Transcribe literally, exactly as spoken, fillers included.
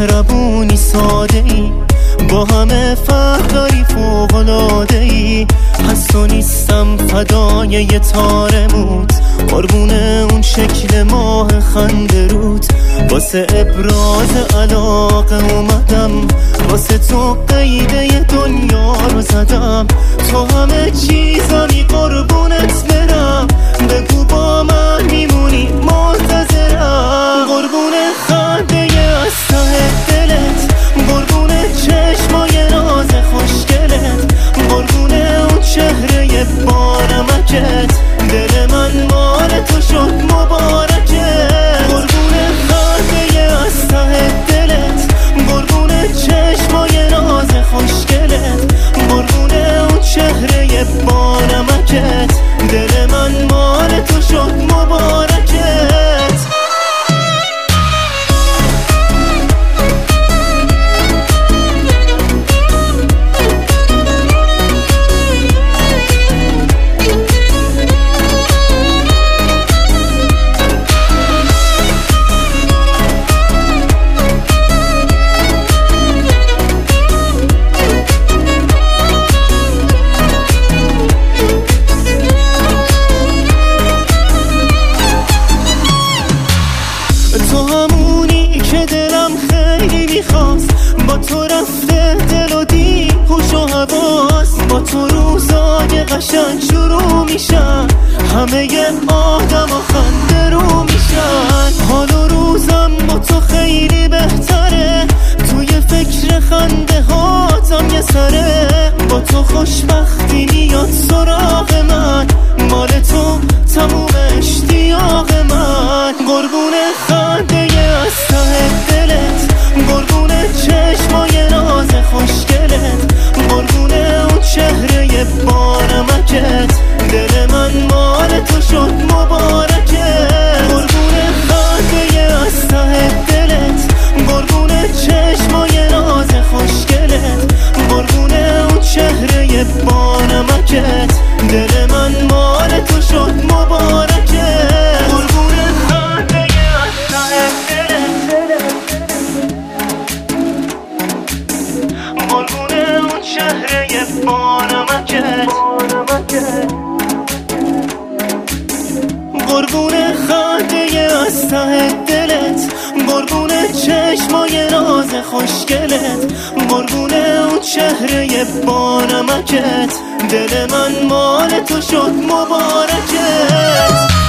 مهربونی ساده ای، با همه فرق داری فوق‌العاده ای. هست و نیستم فدای یه تار موت، قربون اون شکل ماه خنده رود. واسه ابراز علاقه اومدم، واسه تو قیده دنیا رو زدم. تو همه چیزمی قربونت برم، بگو با من میمونی منتظرم. قربون خنده از ته دلت، قربون چشمای ناز خوشگلت، قربون اون چهره بانمکت. دل من مال تو شد مبارکت. قربون خنده از ته دلت، قربون چشمای ناز خوشگلت، قربون اون چهره بانمکت. دل من مال تو شد مبارکت. تو همونی که دلم خیلی میخواست، با تو رفته دل و دی هوش و حواس. با تو روزای قشنگ شروع میشن، همه آدم و خنده رو میشن. حال و روزم با تو خیلی بهتره، توی فکر خنده هاتم یه سره. با تو خوشبختی میاد سراغ من، مال تو تموم اشتیاق من. قربون خنده از ته دلت، قربون چشمای ناز خوشگلت، قربون اون چهره بانمکت. دل من مال تو شد مبارکت. قربون خنده از ته دلت، قربون چشمای ناز خوشگلت، قربون اون چهره بانمکت. دل من مال تو شد مبارکت. قربون خنده از ته دلت، قربون اون چهره بانمکت. قربون خنده از ته دلت، قربون چشمای ناز خوشگلت، قربون اون چهره بانمکت. دل من مال تو شد مبارکت.